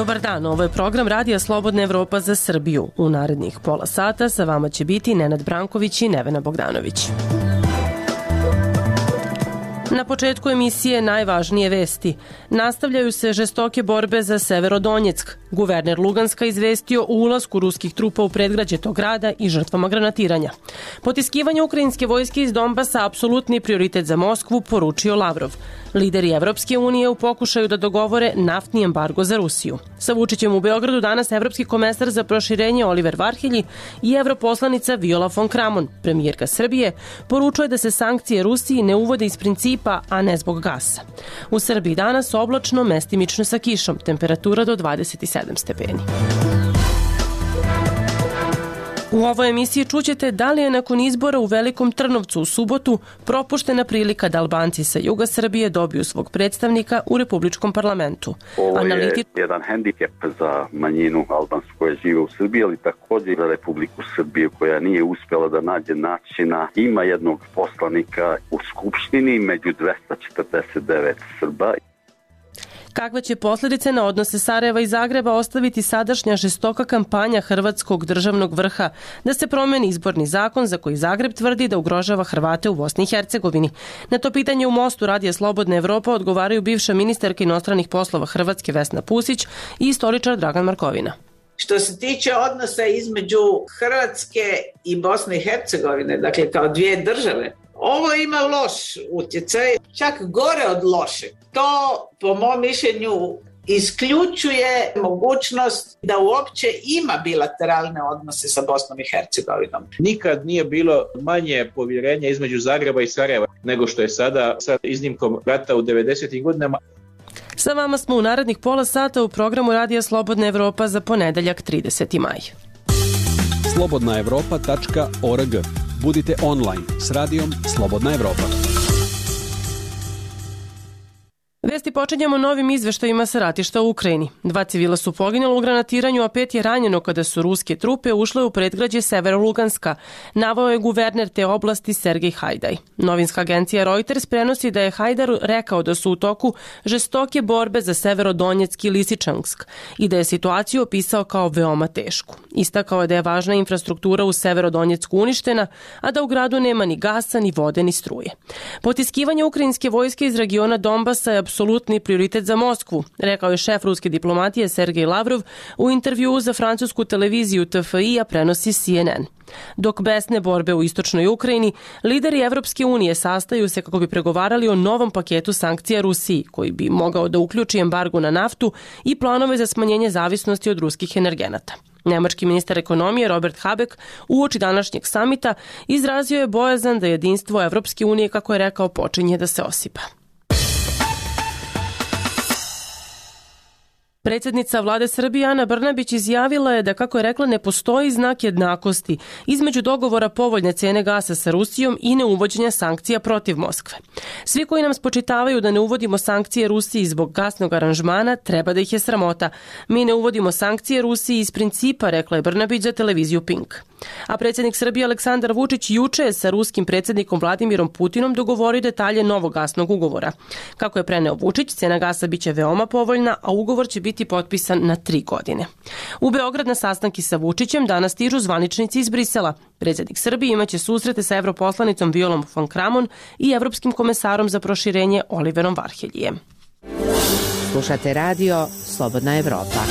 Dobar dan, ovo je program Radija Slobodna Evropa za Srbiju. U narednih pola sata sa vama će biti Nenad Branković i Nevena Bogdanović. Na početku emisije najvažnije vesti. Nastavljaju se žestoke borbe za Severodonjeck. Guverner Luganska izvestio o ulasku ruskih trupa u predgrađe tog grada i žrtvama granatiranja. Potiskivanje ukrajinske vojske iz Donbasa apsolutni prioritet za Moskvu, poručio Lavrov. Lideri Evropske unije u pokušaju da dogovore naftni embargo za Rusiju. Sa Vučićem u Beogradu danas evropski komesar za proširenje Oliver Varhelji i evroposlanica Viola von Kramon. Premijerka Srbije poručuje da se sankcije Rusiji ne uvode iz principa, a ne zbog gasa. U Srbiji danas oblačno, mestimično sa kišom, temperatura do 27 stepeni. U ovoj emisiji čućete da li je nakon izbora u Velikom Trnovcu u subotu propuštena prilika da Albanci sa juga Srbije dobiju svog predstavnika u Republičkom parlamentu. Ovo je jedan hendikep za manjinu albansku koja žive u Srbiji, ali također za Republiku Srbiju koja nije uspjela da nađe načina. Ima jednog poslanika u Skupštini među 249 Srba. Kakve će posljedice na odnose Sarajeva i Zagreba ostaviti sadašnja žestoka kampanja hrvatskog državnog vrha da se promeni izborni zakon za koji Zagreb tvrdi da ugrožava Hrvate u Bosni i Hercegovini? Na to pitanje u Mostu Radija Slobodna Evropa odgovaraju bivša ministarka inostranih poslova Hrvatske Vesna Pusić i istoričar Dragan Markovina. Što se tiče odnosa između Hrvatske i Bosne i Hercegovine, dakle kao dvije države, ovo ima loš utjecaj, čak gore od lošeg. To, po mom mišljenju, isključuje mogućnost da uopće ima bilateralne odnose sa Bosnom i Hercegovinom. Nikad nije bilo manje povjerenja između Zagreba i Sarajeva nego što je sada sa iznimkom rata u 90. godinama. Sa vama smo u narednih pola sata u programu Radija Slobodna Evropa za ponedeljak 30. maj. slobodnaevropa.org. Budite online s radijom Slobodna Evropa. Vesti počinjemo novim izveštajima sa ratišta u Ukrajini. 2 civila su poginula u granatiranju, a 5 je ranjeno kada su ruske trupe ušle u predgrađe Severoluganska, naveo je guverner te oblasti Sergej Hajdaj. Novinska agencija Reuters prenosi da je Hajdar rekao da su u toku žestoke borbe za Severodonjeck i Lisičansk i da je situaciju opisao kao veoma tešku. Istakao je da je važna infrastruktura u Severodonjecku uništena, a da u gradu nema ni gasa, ni vode, ni struje. Potiskivanje ukrajinske vojske iz regiona Donbasa je apsolutni prioritet za Moskvu, rekao je šef ruske diplomatije Sergej Lavrov u intervjuu za francusku televiziju TFI, a prenosi CNN. Dok besne borbe u istočnoj Ukrajini, lideri Evropske unije sastaju se kako bi pregovarali o novom paketu sankcija Rusiji, koji bi mogao da uključi embargo na naftu i planove za smanjenje zavisnosti od ruskih energenata. Nemački ministar ekonomije Robert Habeck uoči današnjeg samita izrazio je bojazan da jedinstvo Evropske unije, kako je rekao, počinje da se osipa. Predsjednica vlade Srbije Ana Brnabić izjavila je da, kako je rekla, ne postoji znak jednakosti između dogovora povoljne cene gasa sa Rusijom i neuvođenja sankcija protiv Moskve. Svi koji nam spočitavaju da ne uvodimo sankcije Rusiji zbog gasnog aranžmana, treba da ih je sramota. Mi ne uvodimo sankcije Rusiji iz principa, rekla je Brnabić za televiziju Pink. A predsjednik Srbije Aleksandar Vučić juče je sa ruskim predsjednikom Vladimirom Putinom dogovorio detalje novog gasnog ugovora. Kako je preneo Vučić, cena gasa biće veoma povoljna, a ugovor će biti potpisan na 3 godine. U Beograd na sastanki sa Vučićem danas stižu zvaničnici iz Brisela. Predsjednik Srbije imaće susrete sa evroposlanicom Violom von Kramon i evropskim komesarom za proširenje Oliverom Varheljijem. Slušate radio Slobodna Evropa.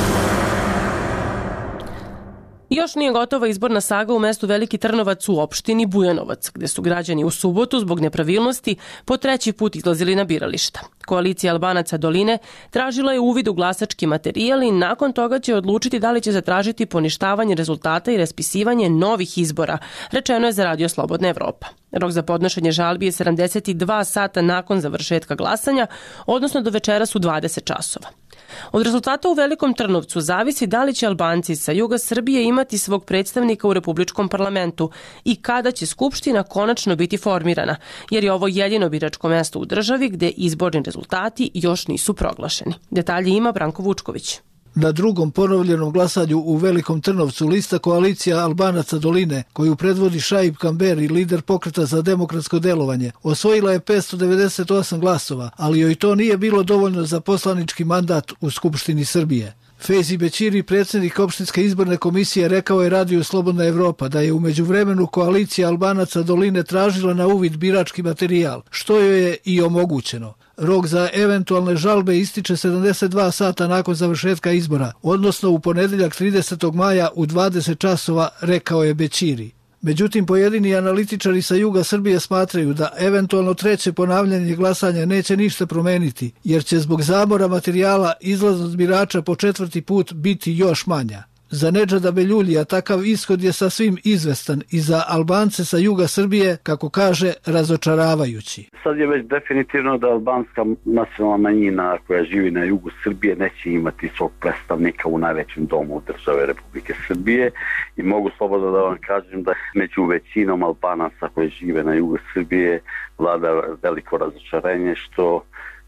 Još nije gotova izborna saga u mestu Veliki Trnovac u opštini Bujanovac, gde su građani u subotu zbog nepravilnosti po 3. put izlazili na birališta. Koalicija Albanaca Doline tražila je uvid u glasački materijal i nakon toga će odlučiti da li će zatražiti poništavanje rezultata i raspisivanje novih izbora, rečeno je za Radio Slobodna Evropa. Rok za podnošenje žalbi je 72 sata nakon završetka glasanja, odnosno do večeras u 20 časova. Od rezultata u Velikom Trnovcu zavisi da li će Albanci sa juga Srbije imati svog predstavnika u Republičkom parlamentu i kada će Skupština konačno biti formirana, jer je ovo jedino biračko mesto u državi gde izborni rezultati još nisu proglašeni. Detalji ima Branko Vučković. Na drugom ponovljenom glasanju u Velikom Trnovcu lista koalicija Albanaca Doline, koju predvodi Šaip Kamberi, lider Pokreta za demokratsko delovanje, osvojila je 598 glasova, ali joj to nije bilo dovoljno za poslanički mandat u Skupštini Srbije. Fejzi Bećiri, predsjednik opštinske izborne komisije, rekao je Radiju Slobodna Evropa da je u međuvremenu koalicija Albanaca Doline tražila na uvid birački materijal, što joj je i omogućeno. Rok za eventualne žalbe ističe 72 sata nakon završetka izbora, odnosno u ponedjeljak 30. maja u 20 časova, rekao je Bećiri. Međutim, pojedini analitičari sa juga Srbije smatraju da eventualno treće ponavljanje glasanja neće ništa promeniti, jer će zbog zamora materijala izlaznost birača po 4. put biti još manja. Za Nedžada Beljuljija takav ishod je sasvim izvestan i za Albance sa juga Srbije, kako kaže, razočaravajući. Sad je već definitivno da albanska nacionalna manjina koja živi na jugu Srbije neće imati svog predstavnika u najvećem domu države Republike Srbije i mogu slobodno da vam kažem da među većinom Albanaca koji žive na jugu Srbije vlada veliko razočarenje što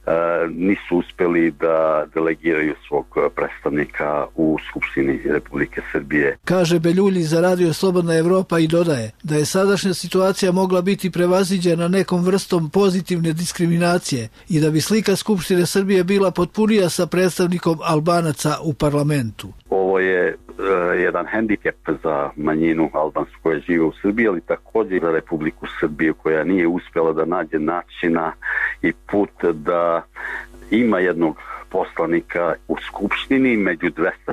nisu uspjeli da delegiraju svog predstavnika u Skupštini Republike Srbije. Kaže Beljulji za Radio Slobodna Evropa i dodaje da je sadašnja situacija mogla biti prevaziđena nekom vrstom pozitivne diskriminacije i da bi slika Skupštine Srbije bila potpunija sa predstavnikom Albanaca u parlamentu. Ovo je jedan hendikep za manjinu albansku koja žive u Srbiji, ali također za Republiku Srbiju koja nije uspjela da nađe načina i put da ima jednog poslanika u Skupštini među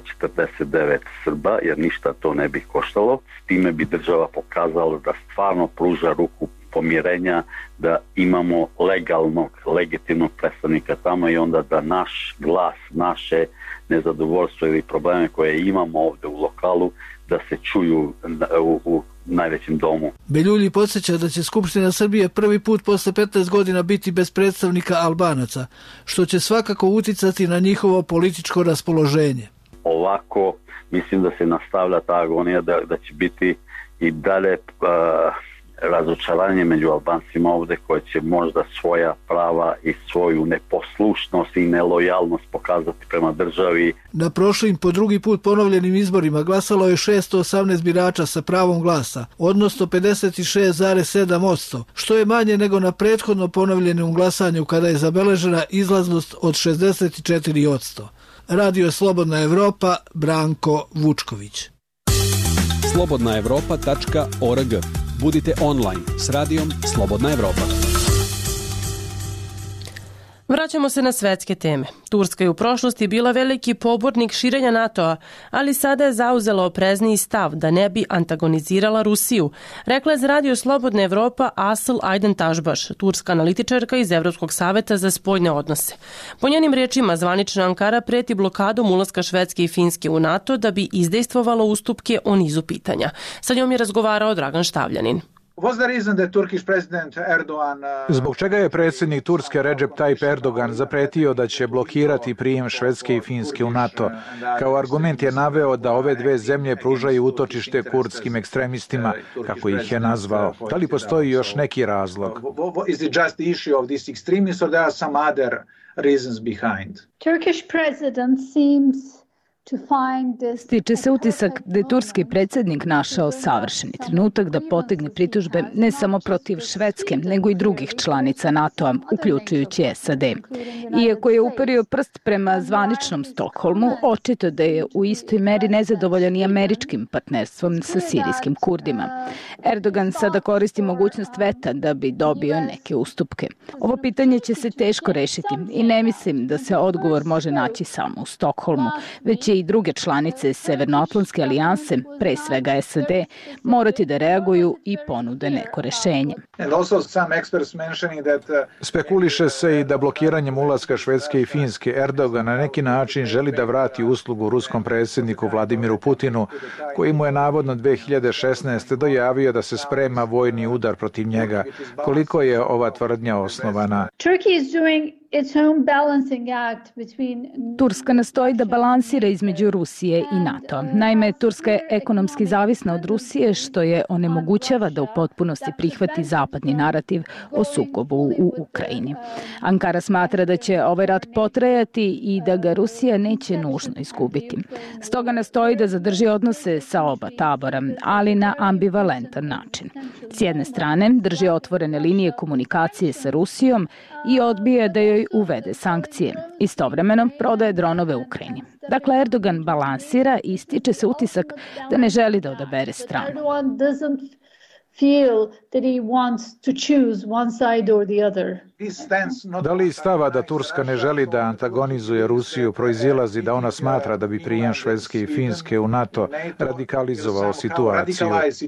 249 Srba, jer ništa to ne bi koštalo. S time bi država pokazala da stvarno pruža ruku pomirenja, da imamo legitimnog predstavnika tamo i onda da naš glas, naše nezadovoljstvo ili probleme koje imamo ovdje u lokalu, da se čuju u najvećem domu. Beljulji podsjeća da će Skupština Srbije prvi put posle 15 godina biti bez predstavnika Albanaca, što će svakako uticati na njihovo političko raspoloženje. Ovako mislim da se nastavlja ta agonija, da će biti i dalje razočaranje među Albancima ovdje koji će možda svoja prava i svoju neposlušnost i nelojalnost pokazati prema državi. Na prošlim po drugi put ponovljenim izborima glasalo je 618 birača sa pravom glasa, odnosno 56,7%, što je manje nego na prethodno ponovljenom glasanju kada je zabeležena izlaznost od 64%. Radio Slobodna Evropa, Branko Vučković. slobodnaevropa.org. Budite online s radijom Slobodna Evropa. Vraćamo se na svetske teme. Turska je u prošlosti bila veliki pobornik širenja NATO-a, ali sada je zauzela oprezniji stav da ne bi antagonizirala Rusiju, rekla je za Radio Slobodna Evropa Asıl Aydın Taşbaş, turska analitičarka iz Evropskog saveta za spoljne odnose. Po njenim rečima, zvanična Ankara preti blokadom ulaska Švedske i Finske u NATO da bi izdejstvovala ustupke o nizu pitanja. Sa njom je razgovarao Dragan Štavljanin. Zbog čega je predsjednik Turske Recep Tayyip Erdogan zapretio da će blokirati prijem Švedske i Finske u NATO? Kao argument je naveo da ove dve zemlje pružaju utočište kurdskim ekstremistima, kako ih je nazvao. Da li postoji još neki razlog? Turkish president seems Stiče se utisak da je turski predsjednik našao savršeni trenutak da potegne pritužbe ne samo protiv Švedske, nego i drugih članica NATO-a, uključujući SAD. Iako je uperio prst prema zvaničnom Stokholmu, očito da je u istoj meri nezadovoljan i američkim partnerstvom sa sirijskim Kurdima. Erdogan sada koristi mogućnost veta da bi dobio neke ustupke. Ovo pitanje će se teško rešiti i ne mislim da se odgovor može naći samo u Stokholmu, već i druge članice Severnoatlantske alijanse, pre svega SAD, morati da reaguju i ponude neko rešenje. Spekuliše se i da blokiranjem ulaska Švedske i Finske Erdogan na neki način želi da vrati uslugu ruskom predsjedniku Vladimiru Putinu, koji mu je navodno 2016. dojavio da se sprema vojni udar protiv njega. Koliko je ova tvrdnja osnovana? Turska nastoji da balansira između Rusije i NATO. Naime, Turska je ekonomski zavisna od Rusije, što je onemogućava da u potpunosti prihvati zapadni narativ o sukobu u Ukrajini. Ankara smatra da će ovaj rat potrajati i da ga Rusija neće nužno izgubiti. Stoga nastoji da zadrži odnose sa oba tabora, ali na ambivalentan način. S jedne strane, drži otvorene linije komunikacije sa Rusijom i odbija da joj uvede sankcije. Istovremeno prodaje dronove Ukrajini. Dakle, Erdogan balansira i stiče se utisak da ne želi da odabere stranu. Da li stava da Turska ne želi da antagonizuje Rusiju proizilazi da ona smatra da bi prijem Švedske i Finske u NATO radikalizovao situaciju?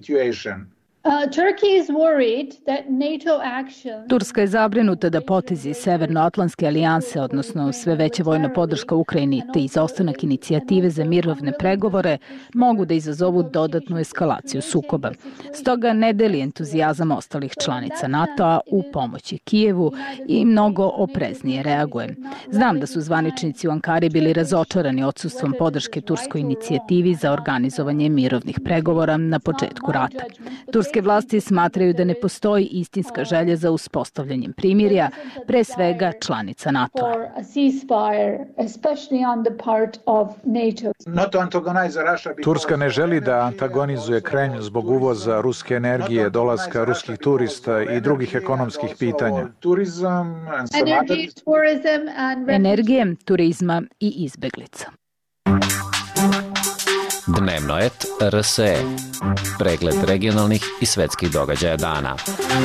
Turska je zabrinuta da potezi Severnoatlantske alijanse, odnosno sve veća vojna podrška Ukrajini te izostanak inicijative za mirovne pregovore, mogu da izazovu dodatnu eskalaciju sukoba. Stoga ne deli entuzijazam ostalih članica NATO-a u pomoći Kijevu i mnogo opreznije reaguje. Znam da su zvaničnici u Ankari bili razočarani odsustvom podrške turskoj inicijativi za organizovanje mirovnih pregovora na početku rata. Turske vlasti smatraju da ne postoji istinska želja za uspostavljanjem primirja, pre svega članica NATO-a. Turska ne želi da antagonizuje Kremlj zbog uvoza ruske energije, dolaska ruskih turista i drugih ekonomskih pitanja. Energije, turizma i izbeglica. Dnevnoet RSE. Pregled regionalnih i svetskih događaja dana.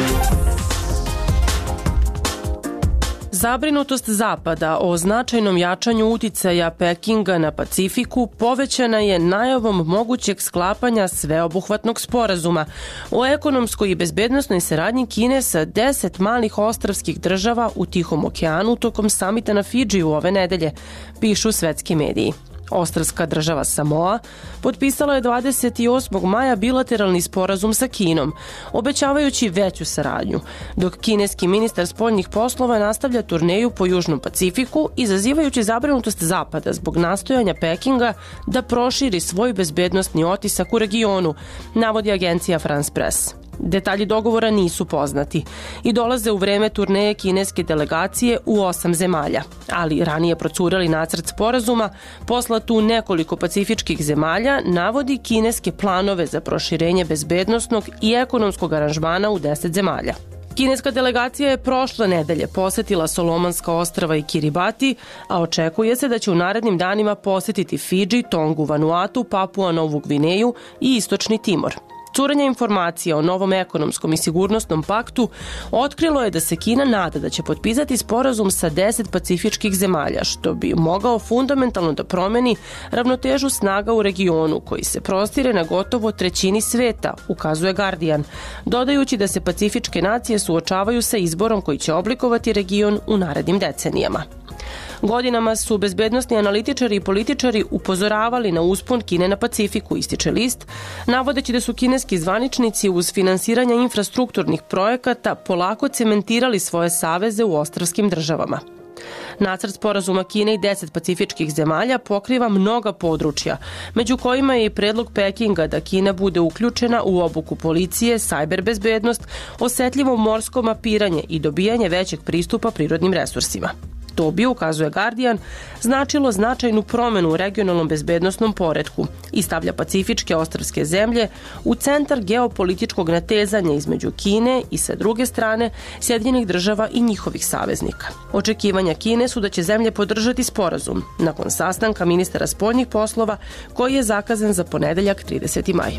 Zabrinutost Zapada o značajnom jačanju uticaja Pekinga na Pacifiku povećana je najavom mogućeg sklapanja sveobuhvatnog sporazuma o ekonomskoj i bezbednosnoj saradnji Kine sa 10 malih ostrvskih država u Tihom okeanu tokom samita na Fidžiju ove nedelje, pišu svetski mediji. Ostrvska država Samoa potpisala je 28. maja bilateralni sporazum sa Kinom, obećavajući veću saradnju, dok kineski ministar spoljnih poslova nastavlja turneju po Južnom Pacifiku, izazivajući zabrinutost Zapada zbog nastojanja Pekinga da proširi svoj bezbednosni otisak u regionu, navodi agencija France Press. Detalji dogovora nisu poznati i dolaze u vreme turneje kineske delegacije u 8 zemalja, ali ranije procurali nacrt sporazuma poslat u nekoliko pacifičkih zemalja navodi kineske planove za proširenje bezbednosnog i ekonomskog aranžmana u 10 zemalja. Kineska delegacija je prošle nedelje posetila Solomonska ostrva i Kiribati, a očekuje se da će u narednim danima posetiti Fidži, Tongu, Vanuatu, Papua Novu Gvineju i Istočni Timor. Curenje informacija o novom ekonomskom i sigurnosnom paktu otkrilo je da se Kina nada da će potpisati sporazum sa 10 pacifičkih zemalja, što bi mogao fundamentalno da promeni ravnotežu snaga u regionu, koji se prostire na gotovo trećini sveta, ukazuje Guardian, dodajući da se pacifičke nacije suočavaju sa izborom koji će oblikovati region u narednim decenijama. Godinama su bezbednosni analitičari i političari upozoravali na uspon Kine na Pacifiku, ističe list, navodeći da su kineski zvaničnici uz finansiranje infrastrukturnih projekata polako cementirali svoje saveze u ostrvskim državama. Nacrt sporazuma Kine i 10 pacifičkih zemalja pokriva mnoga područja, među kojima je i predlog Pekinga da Kina bude uključena u obuku policije, sajber bezbednost, osetljivo morsko mapiranje i dobijanje većeg pristupa prirodnim resursima. To bi, ukazuje Guardian, značilo značajnu promenu u regionalnom bezbednosnom poretku i stavlja pacifičke ostrvske zemlje u centar geopolitičkog natezanja između Kine i sa druge strane Sjedinjenih država i njihovih saveznika. Očekivanja Kine su da će zemlje podržati sporazum nakon sastanka ministara spoljnih poslova koji je zakazan za ponedeljak 30. maj.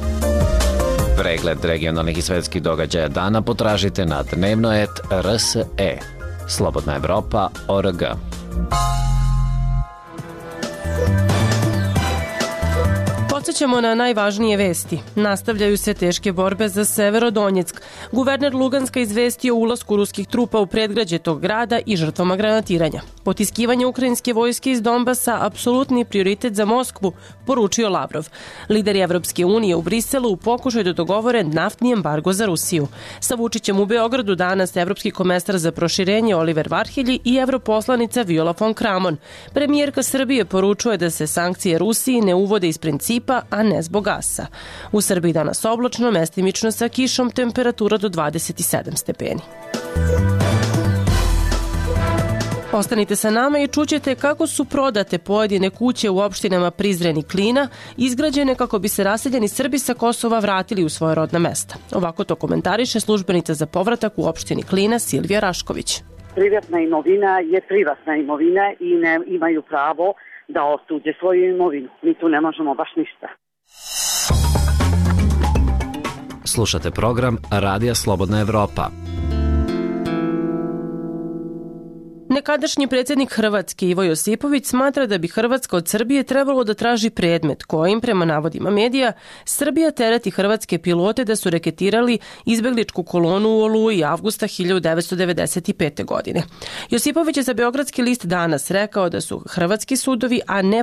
Pregled regionalnih i svetskih događaja dana potražite na Dnevnoet RSE. Slobodna Evropa.org. Podsjećamo na najvažnije vesti. Nastavljaju se teške borbe za Severodonjeck. Guverner Luganska izvestio o ulasku ruskih trupa u predgrađe tog grada i žrtvama granatiranja. Potiskivanje ukrajinske vojske iz Donbasa apsolutni prioritet za Moskvu, poručio Lavrov. Lideri Evropske unije u Briselu u pokušaju da dogovore naftni embargo za Rusiju. Sa Vučićem u Beogradu danas evropski komesar za proširenje Oliver Varhelji i evroposlanica Viola von Kramon. Premijerka Srbije poručuje da se sankcije Rusiji ne uvode iz principa, a ne zbog gasa. U Srbiji danas oblačno, mestimično sa kišom, temperatura do 27 stepeni. Ostanite sa nama i čućete kako su prodate pojedine kuće u opštinama Prizren i Klina, izgrađene kako bi se raseljeni Srbi sa Kosova vratili u svoje rodna mesta. Ovako to komentariše službenica za povratak u opštini Klina Silvija Rašković. Privatna imovina je privatna imovina i ne imaju pravo da otuđe svoju imovinu. Mi tu ne možemo baš ništa. Slušate program Radija Slobodna Evropa. Nekadašnji predsjednik Hrvatske Ivo Josipović smatra da bi Hrvatska od Srbije trebalo da traži predmet kojim, prema navodima medija, Srbija tereti hrvatske pilote da su reketirali izbegličku kolonu u Oluji avgusta 1995. godine. Josipović je za Beogradski list Danas rekao da su hrvatski sudovi,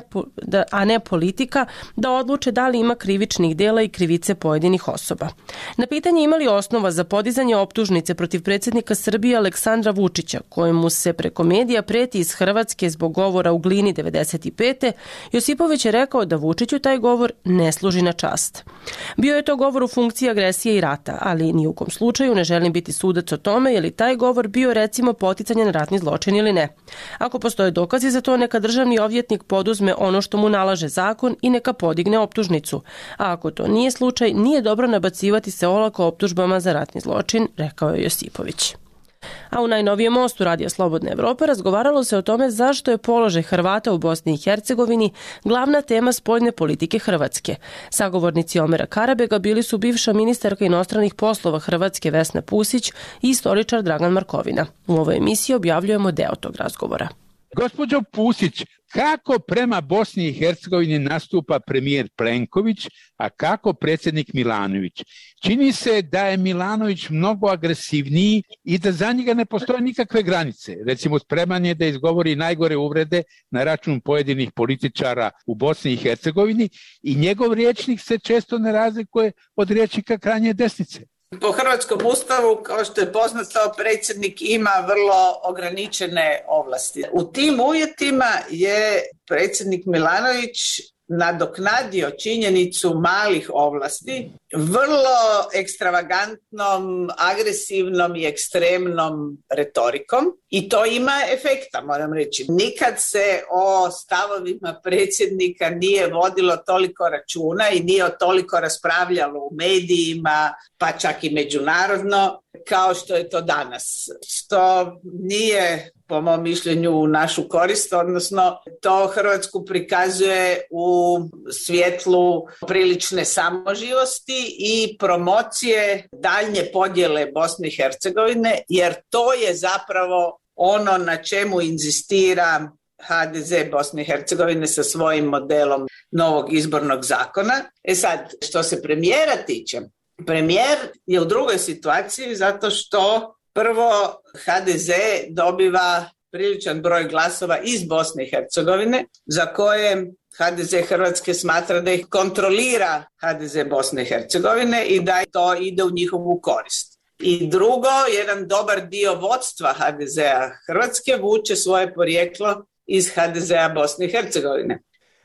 a ne politika, da odluče da li ima krivičnih dela i krivice pojedinih osoba. Na pitanje imali osnova za podizanje optužnice protiv predsjednika Srbije Aleksandra Vučića, kojemu se preko medija preti iz Hrvatske zbog govora u Glini 95. Josipović je rekao da Vučiću taj govor ne služi na čast. Bio je to govor u funkciji agresije i rata, ali ni u kom slučaju ne želim biti sudac o tome je li taj govor bio recimo poticanje na ratni zločin ili ne. Ako postoje dokazi za to, neka državni odvjetnik poduzme ono što mu nalaže zakon i neka podigne optužnicu. A ako to nije slučaj, nije dobro nabacivati se olako optužbama za ratni zločin, rekao je Josipović. A u najnovijem mostu Radija Slobodne Evrope razgovaralo se o tome zašto je položaj Hrvata u Bosni i Hercegovini glavna tema spoljne politike Hrvatske. Sagovornici Omera Karabega bili su bivša ministarka inostranih poslova Hrvatske Vesna Pusić i istoričar Dragan Markovina. U ovoj emisiji objavljujemo deo tog razgovora. Gospođo Pusić, kako prema Bosni i Hercegovini nastupa premijer Plenković, a kako predsjednik Milanović? Čini se da je Milanović mnogo agresivniji i da za njega ne postoje nikakve granice. Recimo, spreman je da izgovori najgore uvrede na račun pojedinih političara u Bosni i Hercegovini i njegov rječnik se često ne razlikuje od rječnika krajnje desnice. Po hrvatskom ustavu, kao što je poznato, predsjednik ima vrlo ograničene ovlasti. U tim uvjetima je predsjednik Milanović nadoknadio činjenicu malih ovlasti vrlo ekstravagantnom, agresivnom i ekstremnom retorikom i to ima efekta, moram reći. Nikad se o stavovima predsjednika nije vodilo toliko računa i nije toliko raspravljalo u medijima, pa čak i međunarodno, kao što je to danas. Što nije, po mom mišljenju, u našu korist, odnosno to Hrvatsku prikazuje u svjetlu prilične samoživosti i promocije daljnje podjele Bosne i Hercegovine, jer to je zapravo ono na čemu inzistira HDZ Bosne i Hercegovine sa svojim modelom novog izbornog zakona. Sad, što se premijera tiče, premijer je u drugoj situaciji zato što prvo HDZ dobiva priličan broj glasova iz Bosne i Hercegovine za koje HDZ Hrvatske smatra da ih kontrolira HDZ Bosne i Hercegovine i da to ide u njihovu korist. I drugo, jedan dobar dio vodstva HDZ-a Hrvatske vuče svoje porijeklo iz HDZ-a Bosne i Hercegovine.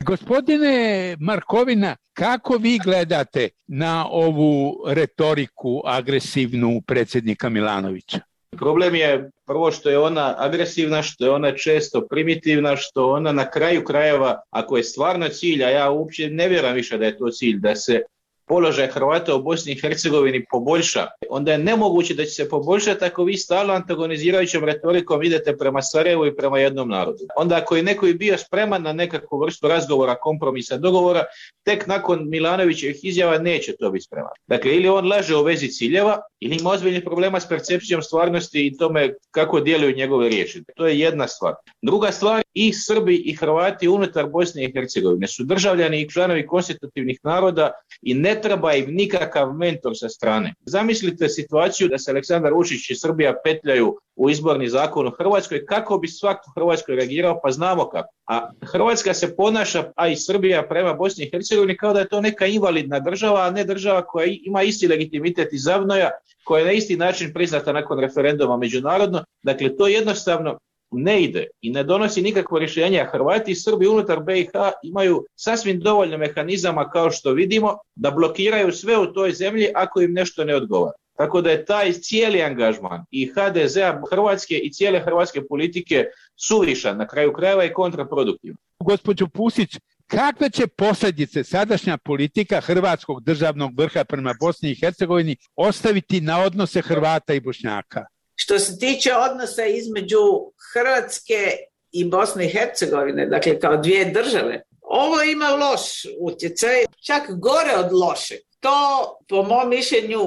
Gospodine Markovina, kako vi gledate na ovu retoriku agresivnu predsjednika Milanovića? Problem je prvo što je ona agresivna, što je ona često primitivna, što ona na kraju krajeva, ako je stvarno cilj, a ja uopće ne vjerujem više da je to cilj, da se položaj Hrvata u Bosni i Hercegovini poboljša, onda je nemoguće da će se poboljšati ako vi stalno antagonizirajućom retorikom idete prema Sarajevu i prema jednom narodu. Onda ako je neko i bio spreman na nekakvu vrstu razgovora, kompromisa, dogovora, tek nakon Milanovićevih izjava neće to biti spreman. Dakle, ili on laže u vezi ciljeva, ili ima ozbiljnih problema s percepcijom stvarnosti i tome kako djeluju njegove riječi. To je jedna stvar. Druga stvar, i Srbi i Hrvati unutar Bosne i Hercegovine su državljani i članovi konstitutivnih naroda i ne treba im nikakav mentor sa strane. Zamislite situaciju da se Aleksandar Vučić i Srbija petljaju u izborni zakon u Hrvatskoj, kako bi svako u Hrvatskoj reagirao, pa znamo kako. A Hrvatska se ponaša, a i Srbija prema Bosni i Hercegovini, kao da je to neka invalidna država, a ne država koja ima isti legitimitet iz Zavnoja, koja je na isti način priznata nakon referenduma međunarodno. Dakle, to jednostavno ne ide i ne donosi nikakvo rješenje. A Hrvati i Srbi unutar BiH imaju sasvim dovoljno mehanizama, kao što vidimo, da blokiraju sve u toj zemlji ako im nešto ne odgovara. Tako da je taj cijeli angažman i HDZ-a Hrvatske i cijele hrvatske politike suvišan, na kraju krajeva i kontraproduktivno. Gospođo Pusić, kakve će posljedice sadašnja politika hrvatskog državnog vrha prema Bosni i Hercegovini ostaviti na odnose Hrvata i Bošnjaka? Što se tiče odnosa između Hrvatske i Bosne i Hercegovine, dakle kao dvije države, ovo ima loš utjecaj, čak gore od lošeg. To, po mom mišljenju,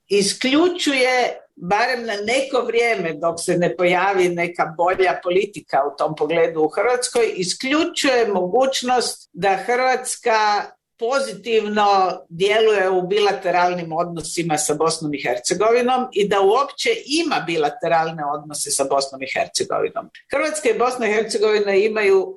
isključuje, barem na neko vrijeme dok se ne pojavi neka bolja politika u tom pogledu u Hrvatskoj, isključuje mogućnost da Hrvatska pozitivno djeluje u bilateralnim odnosima sa Bosnom i Hercegovinom i da uopće ima bilateralne odnose sa Bosnom i Hercegovinom. Hrvatska i Bosna i Hercegovina imaju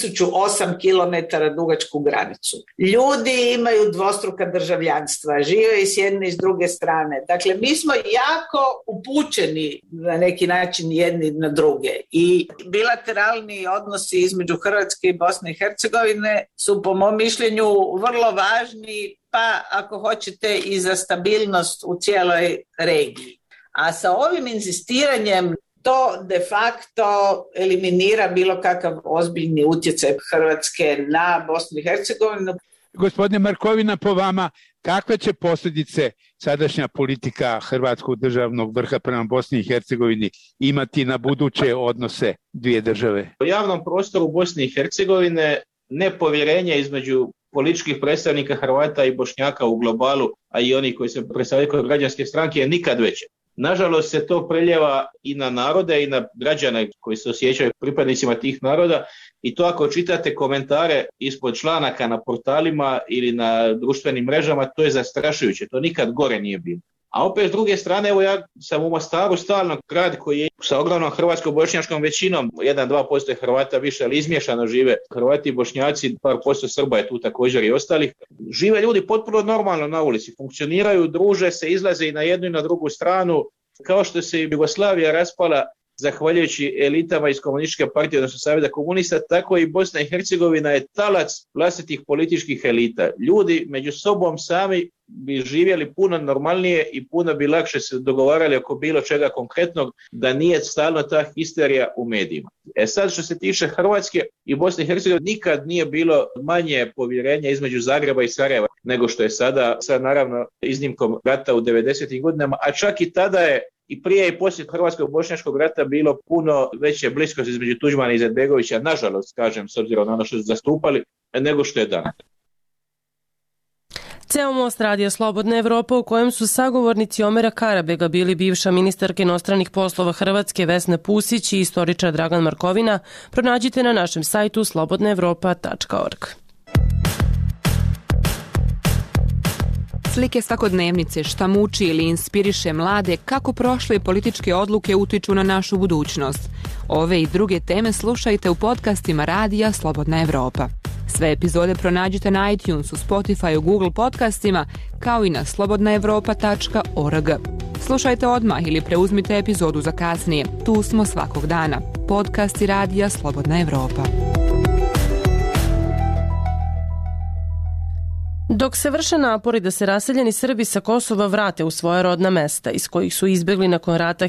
1008 km dugačku granicu. Ljudi imaju dvostruka državljanstva, žive i s jedne i s druge strane. Dakle, mi smo jako upućeni na neki način jedni na druge i bilateralni odnosi između Hrvatske i Bosne i Hercegovine su, po mom mišljenju, vrlo važni, pa ako hoćete i za stabilnost u cijeloj regiji. A sa ovim inzistiranjem to de facto eliminira bilo kakav ozbiljni utjecaj Hrvatske na Bosnu i Hercegovinu. Gospodine Markovina, po vama, kakve će posljedice sadašnja politika hrvatskog državnog vrha prema Bosni i Hercegovini imati na buduće odnose dvije države? U javnom prostoru Bosne i Hercegovine nepovjerenje između političkih predstavnika Hrvata i Bošnjaka u globalu, a i oni koji se predstavljaju kao građanske stranke, je nikad veće. Nažalost se to preljeva i na narode i na građane koji se osjećaju pripadnicima tih naroda i to ako čitate komentare ispod članaka na portalima ili na društvenim mrežama, to je zastrašujuće, to nikad gore nije bilo. A opet s druge strane, evo ja sam u Mostaru stalno grad koji je sa ogromnom hrvatsko-bošnjačkom većinom, 1-2% je Hrvata više, ali izmješano žive Hrvati i Bošnjaci, par posto Srba je tu također i ostalih. Žive ljudi potpuno normalno na ulici, funkcioniraju, druže se, izlaze i na jednu i na drugu stranu. Kao što se Jugoslavija raspala zahvaljujući elitama iz komunističke partije, odnosno Saveza komunista, tako i Bosna i Hercegovina je talac vlastitih političkih elita. Ljudi među sobom sami bi živjeli puno normalnije i puno bi lakše se dogovarali oko bilo čega konkretnog, da nije stalno ta histerija u medijima. Sad što se tiče Hrvatske i Bosne i Hercegovine, nikad nije bilo manje povjerenja između Zagreba i Sarajeva nego što je sada, sad naravno iznimkom rata u 90. godinama, a čak i tada je i prije i poslije Hrvatskog bošnjačkog rata bilo puno veće bliskosti između Tuđmana i Izetbegovića, nažalost, kažem, s obzirom na ono što su zastupali, nego što je danas. Ceo most radija Slobodna Evropa, u kojem su sagovornici Omera Karabega bili bivša ministarka inostranih poslova Hrvatske Vesna Pusić i istoričar Dragan Markovina, pronađite na našem sajtu slobodnaevropa.org. Slike svakodnevnice, šta muči ili inspiriše mlade, kako prošle političke odluke utiču na našu budućnost. Ove i druge teme slušajte u podcastima radija Slobodna Evropa. Sve epizode pronađite na iTunesu, Spotifyu, Google podcastima, kao i na slobodnaevropa.org. Slušajte odmah ili preuzmite epizodu za kasnije. Tu smo svakog dana. Podcasti radija Slobodna Evropa. Dok se vrše napori da se raseljeni Srbi sa Kosova vrate u svoja rodna mesta iz kojih su izbegli nakon rata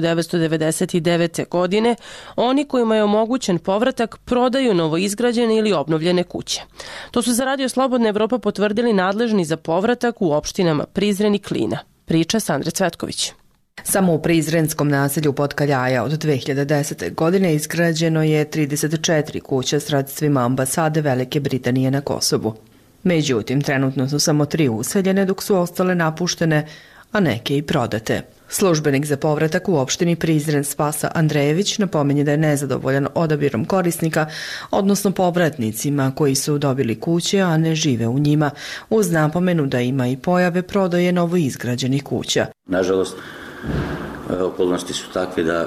1999. godine, oni kojima je omogućen povratak prodaju novoizgrađene ili obnovljene kuće. To su za Radio Slobodna Evropa potvrdili nadležni za povratak u opštinama Prizren i Klina. Priča Sandre Cvetković. Samo u prizrenskom naselju Potkaljaja od 2010. godine izgrađeno je 34 kuća sredstvima ambasade Velike Britanije na Kosovu. Međutim, trenutno su samo 3 useljene, dok su ostale napuštene, a neke i prodate. Službenik za povratak u opštini Prizren Spasa Andrejević napominje da je nezadovoljan odabirom korisnika, odnosno povratnicima koji su dobili kuće, a ne žive u njima, uz napomenu da ima i pojave prodaje novoizgrađenih kuća. Nažalost, okolnosti su takve da,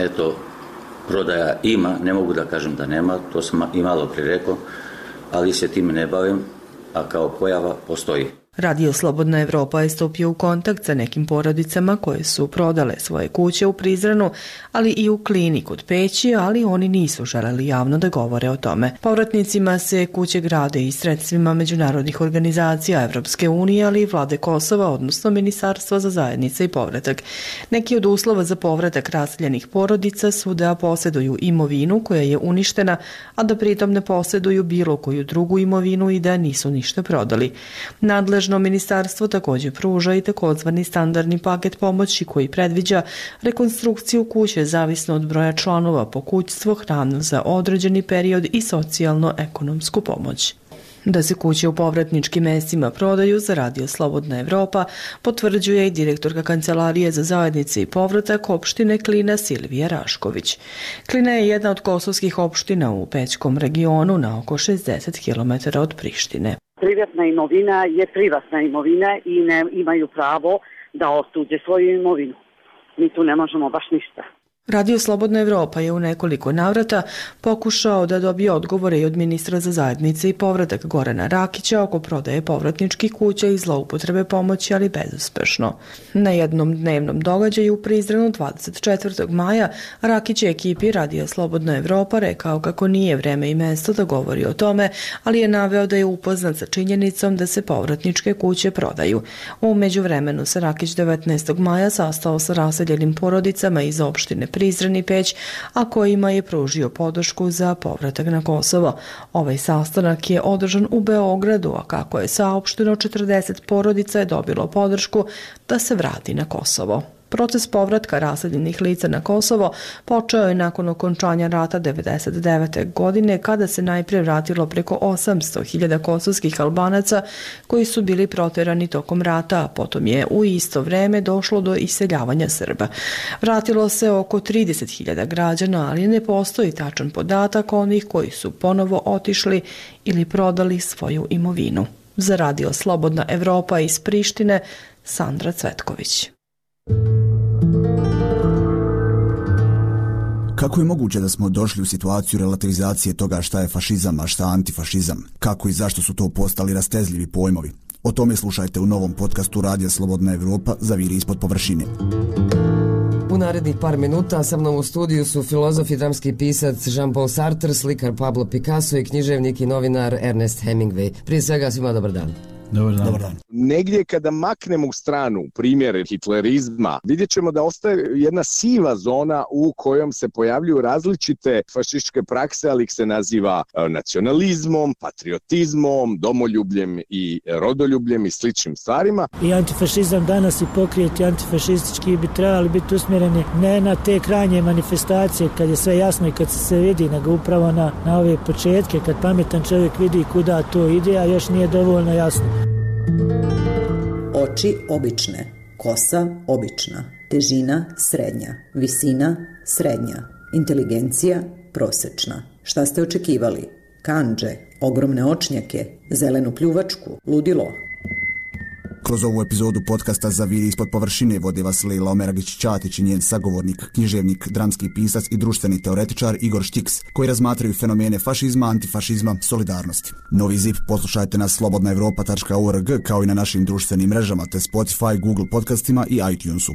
prodaja ima, ne mogu da kažem da nema, to sam i malo prije rekao, ali se time ne bavim, a kao pojava postoji. Radio Slobodna Evropa je stupio u kontakt sa nekim porodicama koje su prodale svoje kuće u Prizrenu, ali i u Klini kod Peći, ali oni nisu želeli javno da govore o tome. Povratnicima se kuće grade i sredstvima međunarodnih organizacija Evropske unije, ali i vlade Kosova, odnosno Ministarstva za zajednice i povratak. Neki od uslova za povratak raseljenih porodica su da posjeduju imovinu koja je uništena, a da pritom ne posjeduju bilo koju drugu imovinu i da nisu ništa prodali. Nadležno ministarstvo također pruža i takozvani standardni paket pomoći koji predviđa rekonstrukciju kuće zavisno od broja članova, pokućstvo, hranu za određeni period i socijalno-ekonomsku pomoć. Da se kuće u povratničkim mestima prodaju za Radio Slobodna Evropa potvrđuje i direktorka Kancelarije za zajednice i povratak opštine Klina Silvija Rašković. Klina je jedna od kosovskih opština u Pećkom regionu na oko 60 km od Prištine. Privatna imovina je privatna imovina i ne imaju pravo da otuđe svoju imovinu. Mi tu ne možemo baš ništa. Radio Slobodna Evropa je u nekoliko navrata pokušao da dobije odgovore i od ministra za zajednice i povratak Gorana Rakića oko prodaje povratničkih kuća i zloupotrebe pomoći, ali bezuspešno. Na jednom dnevnom događaju u Prizrenu 24. maja Rakić je ekipi Radio Slobodna Evropa rekao kako nije vreme i mesto da govori o tome, ali je naveo da je upoznat sa činjenicom da se povratničke kuće prodaju. U međuvremenu se Rakić 19. maja sastao sa raseljenim porodicama iz opštine Prizren i Peć, a kojima je pružio podršku za povratak na Kosovo. Ovaj sastanak je održan u Beogradu, a kako je saopšteno, 40 porodica je dobilo podršku da se vrati na Kosovo. Proces povratka raseljenih lica na Kosovo počeo je nakon okončanja rata 1999. godine, kada se najprije vratilo preko 800.000 kosovskih Albanaca koji su bili proterani tokom rata, a potom je u isto vreme došlo do iseljavanja Srba. Vratilo se oko 30.000 građana, ali ne postoji tačan podatak onih koji su ponovo otišli ili prodali svoju imovinu. Za Radio Slobodna Evropa iz Prištine, Sandra Cvetković. Kako je moguće da smo došli u situaciju relativizacije toga šta je fašizam, a šta antifašizam? Kako i zašto su to postali rastezljivi pojmovi? O tome slušajte u novom podcastu Radija Slobodna Evropa Zaviri ispod površine. U narednih par minuta sa mnom u studiju su filozof i dramski pisac Jean-Paul Sartre, slikar Pablo Picasso i književnik i novinar Ernest Hemingway. Prije svega svima dobar dan. Dobar dan. Negdje kada maknemo u stranu primjer hitlerizma, vidjet ćemo da ostaje jedna siva zona u kojom se pojavljuju različite fašističke prakse, ali ih se naziva nacionalizmom, patriotizmom, domoljubljem i rodoljubljem i sličnim stvarima. I antifašizam danas i pokrijeti antifašistički bi trebali biti usmjereni ne na te krajnje manifestacije kad je sve jasno i kad se vidi, nego upravo na ove početke, kad pametan čovjek vidi kuda to ide, a još nije dovoljno jasno. Oči obične, kosa obična, težina srednja, visina srednja, inteligencija prosečna. Šta ste očekivali? Kandže, ogromne očnjake, zelenu pljuvačku, ludilo. Kroz ovu epizodu podcasta Zaviri ispod površine vode vas Lejla Omeragić-Ćatić i njen sagovornik, književnik, dramski pisac i društveni teoretičar Igor Štiks, koji razmatraju fenomene fašizma, antifašizma, solidarnosti. Novi ZIP poslušajte na slobodnaevropa.org kao i na našim društvenim mrežama te Spotify, Google podcastima i iTunesu.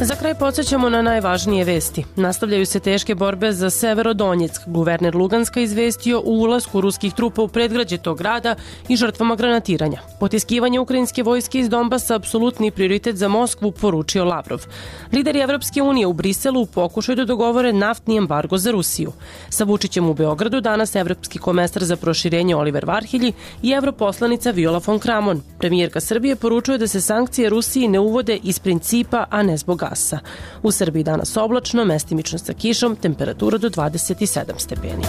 Za kraj podsjećamo na najvažnije vesti. Nastavljaju se teške borbe za Severodonjeck. Guverner Luganska izvestio o ulasku ruskih trupa u predgrađe tog grada i žrtvama granatiranja. Potiskivanje ukrajinske vojske iz Donbasa apsolutni prioritet za Moskvu, poručio Lavrov. Lideri Evropske unije u Briselu pokušaju da dogovore naftni embargo za Rusiju. Sa Vučićem u Beogradu danas evropski komesar za proširenje Oliver Varhelji i evroposlanica Viola von Kramon. Premijerka Srbije poručuje da se sankcije Rusiji ne uvode iz principa, a ne zbog gasa. U Srbiji danas oblačno, mestimično sa kišom, temperatura do 27 stepeni.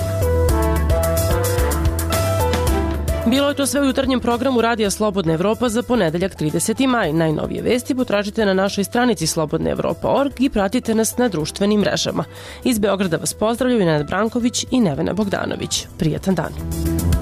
Bilo je to sve u jutarnjem programu Radija Slobodna Evropa za ponedeljak 30. maj. Najnovije vesti potražite na našoj stranici slobodnaevropa.org i pratite nas na društvenim mrežama. Iz Beograda vas pozdravljaju Nenad Branković i Nevena Bogdanović. Prijetan dan.